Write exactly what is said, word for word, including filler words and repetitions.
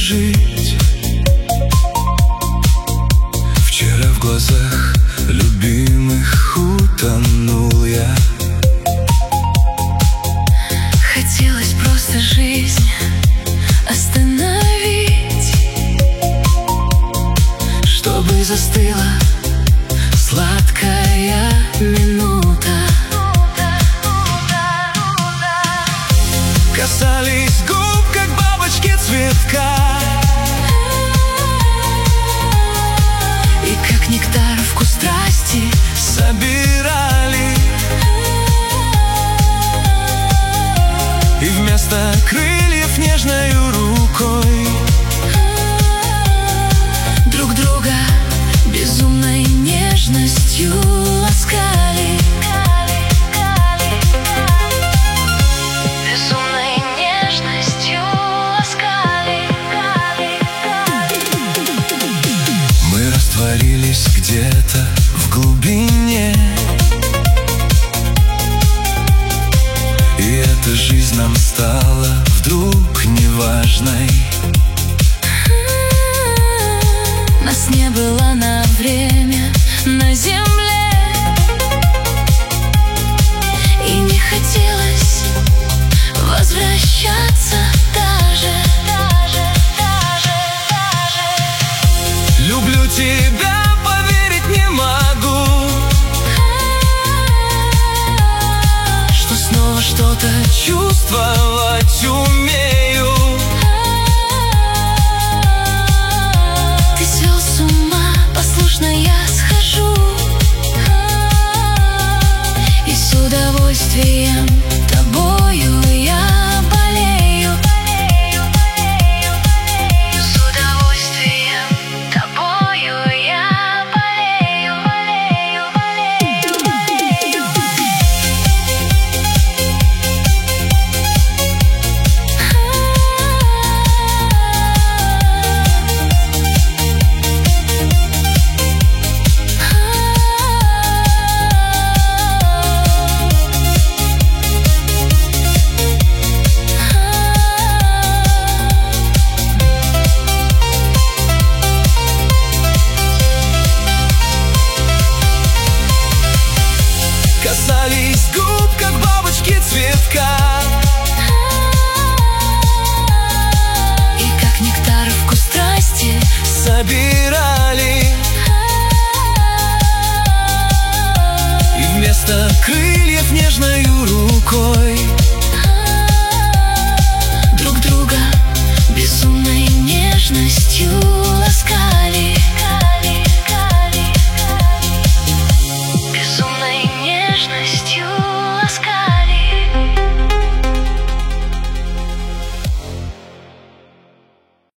жить. Вчера в глазах любимых утонул я. Хотелось просто жизнь остановить, чтобы застыла сладкая минута. Касались губ, как бабочки цветка, и как нектар вкус страсти собирали. И вместо крыльев нежною рукой друг друга безумной нежностью ласкали. Безумной нежностью ласкали. Мы растворились где-то в глубине, и эта жизнь нам стала вдруг неважной. Нас не было на время на земле, и не хотелось возвращаться даже, даже, даже, даже. Люблю тебя, поверить не могу, что снова что-то чувствовать умею. Ты свел с ума, послушно я схожу, и с удовольствием тобою я болею. С удовольствием тобою я болею, болею, болею, болею. Касались губ, как бабочки цветка, И как нектар вкус страсти собирали. И вместо крыльев нежною рукой друг друга безумной нежностью